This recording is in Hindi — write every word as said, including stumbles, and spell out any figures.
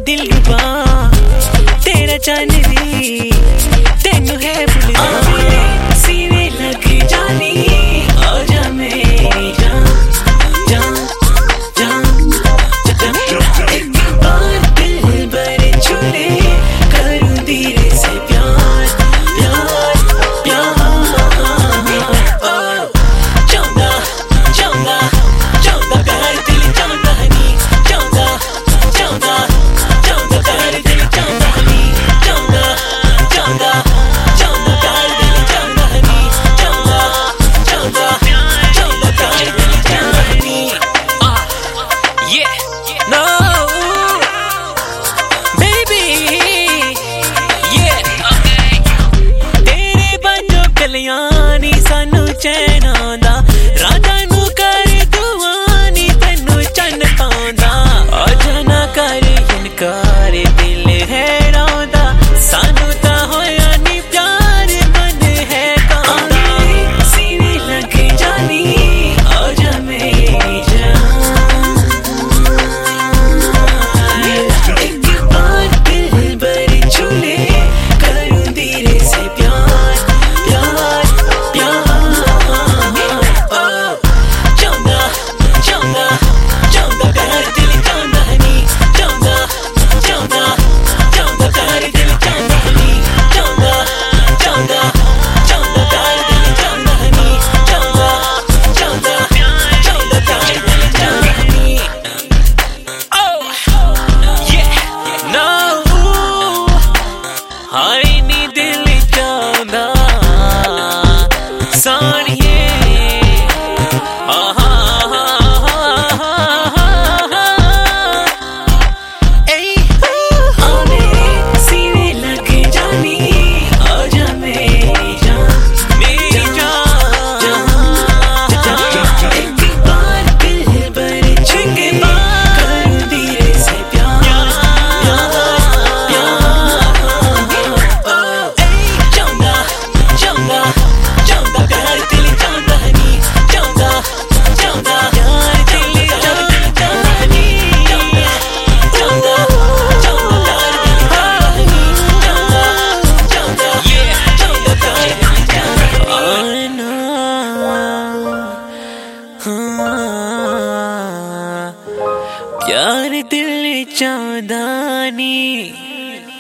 दिलरुबा तेरा चांदनी तेनू है भुलदा सीने लग जानी आजा मेरी जान जान जान जान एक बार दिल भर छूले करूं धीरे से प्यार प्यार प्यार ओ चांदा चांदा चांदा प्यार दिल चांदा हनी चांदा चांदा चांदा प्यार दिल चांदा हनी चांदा चांदा चांदा प्यार दिल चांदा हनी चांदा चांदा चांदा प्यार दिल चांदा honey yeah no baby yeah तेरे बंजो कल्याणी सानू चैन आंदा राजा नू करे दुआनी तेनू चन्न पांदा आजा ना कर इनकार दिल है रौंदा सानू ता होया नी प्यार मन है कांदा सीने लग जानी आजा मेरी जान एक बार दिल भर छूले करूं धीरे से प्यार प्यार प्यार ओ चांदा चांदा चांदा प्यार दिल चांदा हनी चांदा चांदा चांदा प्यार दिल चांदा हनी चांदा चांदा चांदा प्यार दिल चांदा हनी चांदा चांदा चांदा प्यार दिल चांदा हनी oh yeah no हाय नी दिल चांदा सानिए आहा ए आने सीने लग जानी आजा मेरी जान मेरी जान एक बार दिल भर छूले करूं धीरे से प्यार प्यार ओ चांदा चांदा चांदा प्यार दिल चांदा हनी चांदा चांदा प्यार दिल चांदा हनी चांदा चांदा चांदा प्यार दिल चांदा हनी चांदा चांदा चांदा प्यार दिल चांदा आना हाँ प्यार दिल चांदा नी